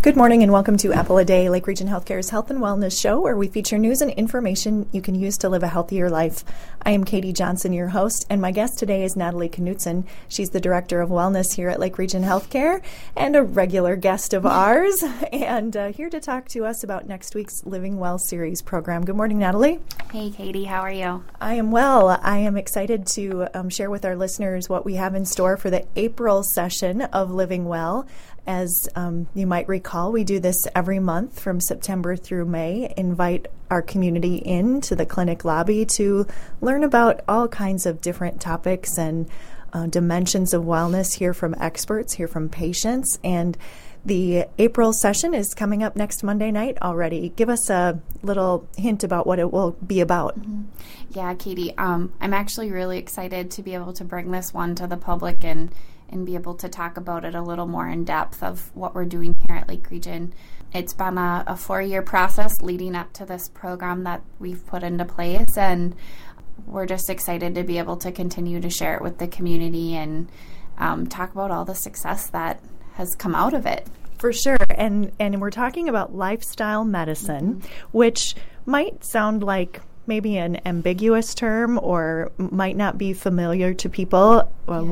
Good morning and welcome to Apple a Day, Lake Region Healthcare's health and wellness show, where we feature news and information you can use to live a healthier life. I am Katie Johnson, your host, and my guest today is Natalie Knutson. She's the Director of Wellness here at Lake Region Healthcare and a regular guest of ours, and here to talk to us about next week's Living Well series program. Good morning, Natalie. Hey, Katie. How are you? I am well. I am excited to share with our listeners what we have in store for the April session of Living Well. As you might recall, we do this every month from September through May, invite our community into the clinic lobby to learn about all kinds of different topics and dimensions of wellness, hear from experts, hear from patients. And the April session is coming up next Monday night already. Give us a little hint about what it will be about. Mm-hmm. Yeah, Katie, I'm actually really excited to be able to bring this one to the public and be able to talk about it a little more in depth of what we're doing here at Lake Region. It's been a 4-year process leading up to this program that we've put into place, and we're just excited to be able to continue to share it with the community and talk about all the success that has come out of it. For sure. And we're talking about lifestyle medicine, which might sound like maybe an ambiguous term or might not be familiar to people.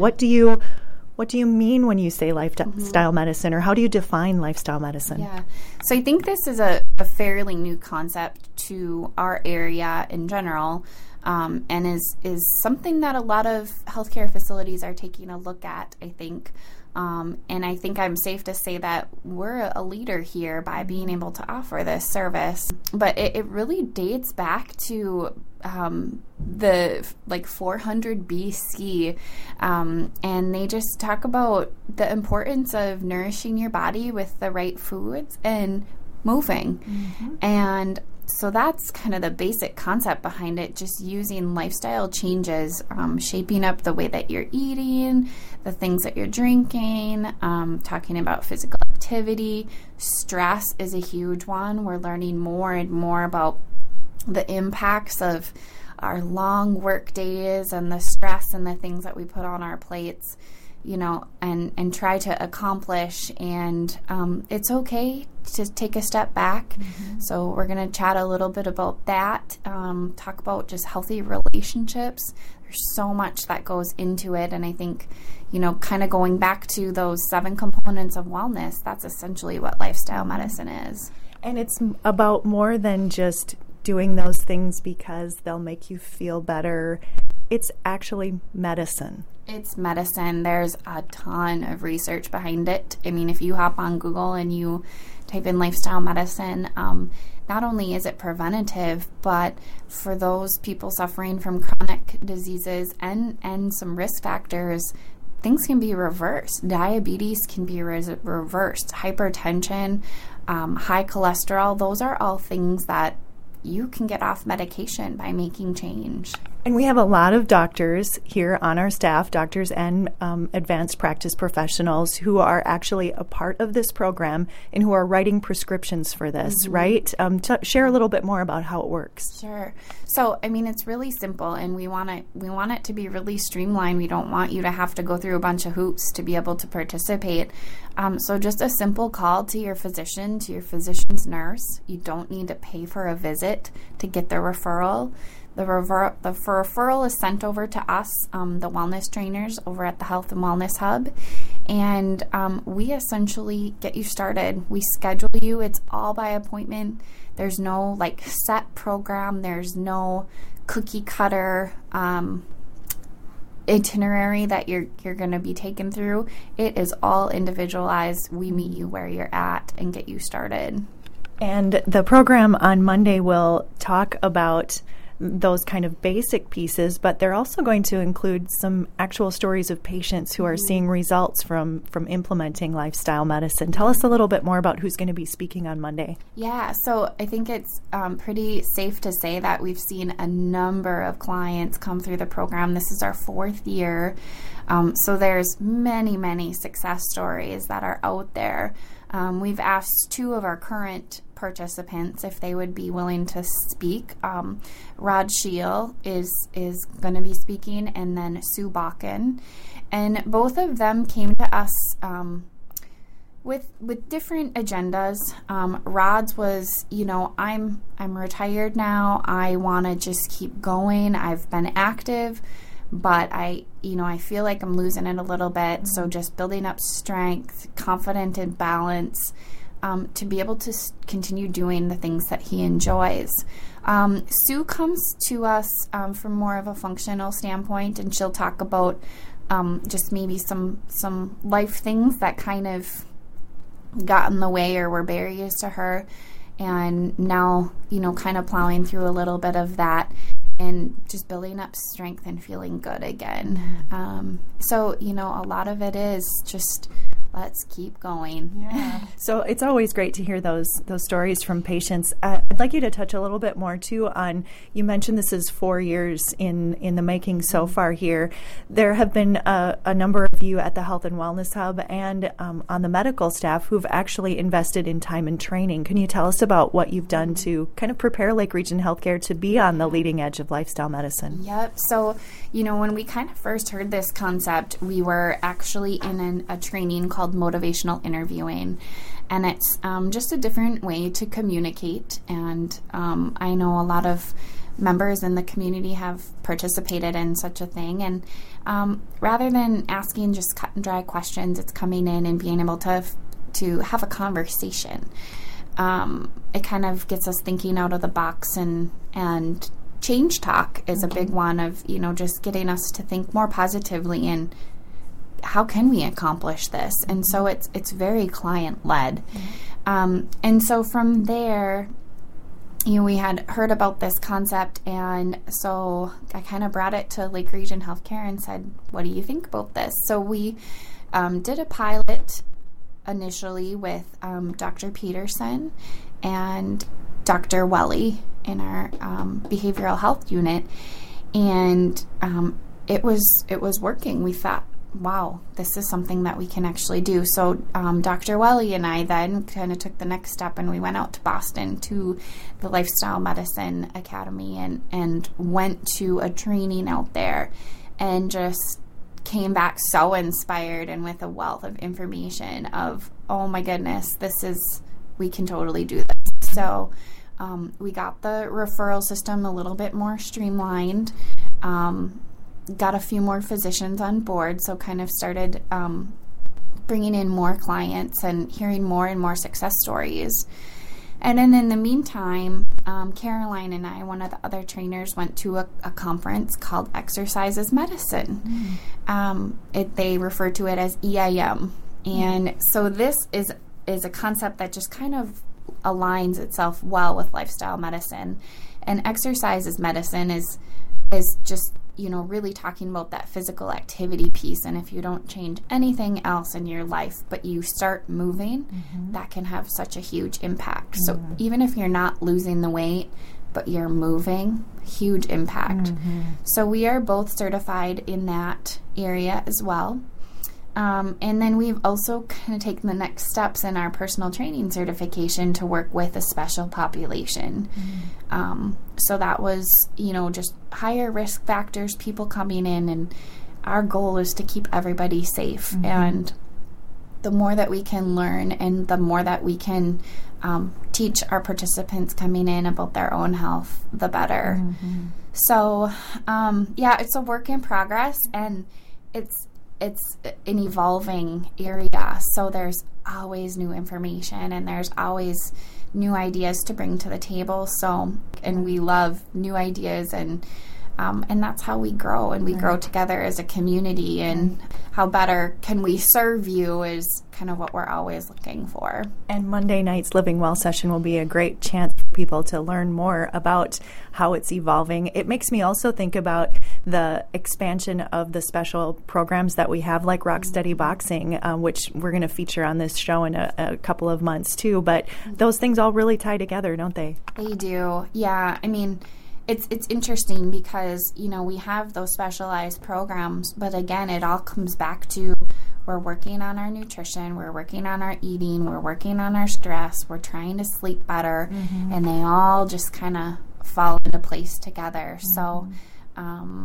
What do you mean when you say lifestyle medicine, or how do you define lifestyle medicine? Yeah. So I think this is a fairly new concept to our area in general, and is something that a lot of healthcare facilities are taking a look at, I think. And I think I'm safe to say that we're a leader here by being able to offer this service. But it really dates back to the 400 BC, and they just talk about the importance of nourishing your body with the right foods and moving. Mm-hmm. And so that's kind of the basic concept behind it, just using lifestyle changes, shaping up the way that you're eating, the things that you're drinking, talking about physical activity. Stress is a huge one. We're learning more and more about the impacts of our long work days and the stress and the things that we put on our plates, and try to accomplish. And it's okay to take a step back. Mm-hmm. So we're going to chat a little bit about that, talk about just healthy relationships. There's so much that goes into it. And I think, kind of going back to those 7 components of wellness, that's essentially what lifestyle medicine is. And it's about more than just doing those things because they'll make you feel better. It's actually medicine. It's medicine. There's a ton of research behind it. I mean, if you hop on Google and you type in lifestyle medicine, not only is it preventative, but for those people suffering from chronic diseases and some risk factors, things can be reversed. Diabetes can be reversed. Hypertension, high cholesterol, those are all things that you can get off medication by making change. And we have a lot of doctors here on our staff, doctors and advanced practice professionals who are actually a part of this program and who are writing prescriptions for this, mm-hmm. right? Share a little bit more about how it works. Sure. So, I mean, it's really simple, and we want it to be really streamlined. We don't want you to have to go through a bunch of hoops to be able to participate. So just a simple call to your physician, to your physician's nurse. You don't need to pay for a visit to get the referral. The referral is sent over to us, the wellness trainers over at the Health and Wellness Hub, and we essentially get you started. We schedule you. It's all by appointment. There's no set program. There's no cookie cutter itinerary that you're going to be taken through. It is all individualized. We meet you where you're at and get you started. And the program on Monday will talk about those kind of basic pieces, but they're also going to include some actual stories of patients who are seeing results from implementing lifestyle medicine. Tell us a little bit more about who's going to be speaking on Monday. Yeah, so I think it's pretty safe to say that we've seen a number of clients come through the program. This is our 4th year. So there's many success stories that are out there. We've asked 2 of our current participants if they would be willing to speak. Rod Scheel is going to be speaking, and then Sue Bakken. And both of them came to us With different agendas, Rod's was, I'm retired now. I want to just keep going. I've been active, but I feel like I'm losing it a little bit. Mm-hmm. So just building up strength, confident and balance, to be able to continue doing the things that he enjoys. Sue comes to us from more of a functional standpoint, and she'll talk about just maybe some life things that kind of got in the way or were barriers to her, and now kind of plowing through a little bit of that and just building up strength and feeling good again. So a lot of it is just let's keep going. Yeah. So it's always great to hear those stories from patients. I'd like you to touch a little bit more too on, you mentioned this is 4 years in the making so far here. There have been a number of you at the Health and Wellness Hub and on the medical staff who've actually invested in time and training. Can you tell us about what you've done to kind of prepare Lake Region Healthcare to be on the leading edge of lifestyle medicine? Yep. So, when we kind of first heard this concept, we were actually in a training called motivational interviewing, and it's just a different way to communicate, and I know a lot of members in the community have participated in such a thing, and rather than asking just cut and dry questions, it's coming in and being able to have a conversation. It kind of gets us thinking out of the box, and change talk is a big one of just getting us to think more positively and how can we accomplish this? And so it's very client-led. And so from there, we had heard about this concept, and so I kind of brought it to Lake Region Healthcare and said, what do you think about this? So we did a pilot initially with Dr. Peterson and Dr. Welly in our behavioral health unit, and it was working. We thought, wow, this is something that we can actually do. So Dr. Welly and I then kind of took the next step, and we went out to Boston to the Lifestyle Medicine Academy and went to a training out there, and just came back so inspired and with a wealth of information of, oh my goodness, we can totally do this. So we got the referral system a little bit more streamlined, got a few more physicians on board, so kind of started bringing in more clients and hearing more and more success stories. And then in the meantime, Caroline and I, one of the other trainers, went to a conference called Exercise is Medicine. They refer to it as EIM. And so this is a concept that just kind of aligns itself well with lifestyle medicine. And Exercise is Medicine is just really talking about that physical activity piece. And if you don't change anything else in your life, but you start moving, that can have such a huge impact. So even if you're not losing the weight, but you're moving, huge impact. So we are both certified in that area as well. And then we've also kind of taken the next steps in our personal training certification to work with a special population. So that was, just higher risk factors, people coming in, and our goal is to keep everybody safe. And the more that we can learn and the more that we can teach our participants coming in about their own health, the better. So, it's a work in progress, and it's an evolving area, so there's always new information and there's always new ideas to bring to the table. So, and we love new ideas, and that's how we grow, and we grow together as a community. And how better can we serve you is kind of what we're always looking for. And Monday night's Living Well session will be a great chance for people to learn more about how it's evolving. It makes me also think about the expansion of the special programs that we have, like Rock Steady Boxing, which we're going to feature on this show in a couple of months too. But those things all really tie together, don't they? They do. Yeah. I mean, it's interesting because, we have those specialized programs, but again, it all comes back to we're working on our nutrition, we're working on our eating, we're working on our stress, we're trying to sleep better, and they all just kind of fall into place together. So,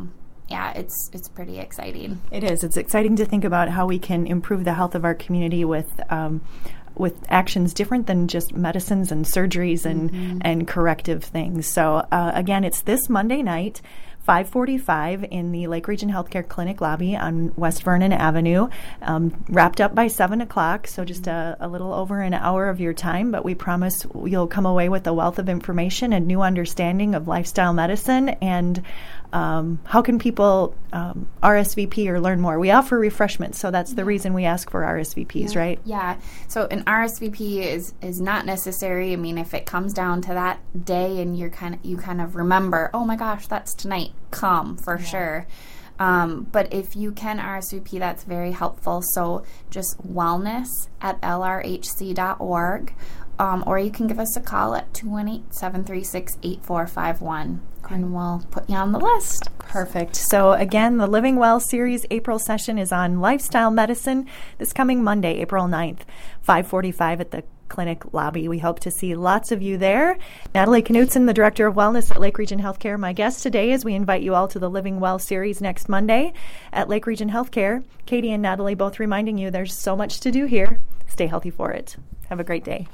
yeah, it's pretty exciting. It is. It's exciting to think about how we can improve the health of our community with actions different than just medicines and surgeries and corrective things. So again, it's this Monday night, 5:45 in the Lake Region Healthcare Clinic lobby on West Vernon Avenue, wrapped up by 7 o'clock, so just a little over an hour of your time, but we promise you'll come away with a wealth of information and new understanding of lifestyle medicine and how can people RSVP or learn more. We offer refreshments, so that's the reason we ask for RSVPs, right? Yeah. So an RSVP is not necessary. I mean, if it comes down to that day and you kind of remember, oh my gosh, that's tonight, come for sure. But if you can RSVP, that's very helpful. So just wellness@lrhc.org, or you can give us a call at 218-736-8451. And we'll put you on the list. Perfect. So again, the Living Well series April session is on lifestyle medicine this coming Monday, April 9th, 5:45 at the clinic lobby. We hope to see lots of you there. Natalie Knutson, the Director of Wellness at Lake Region Healthcare, my guest today as we invite you all to the Living Well series next Monday at Lake Region Healthcare. Katie and Natalie both reminding you there's so much to do here. Stay healthy for it. Have a great day.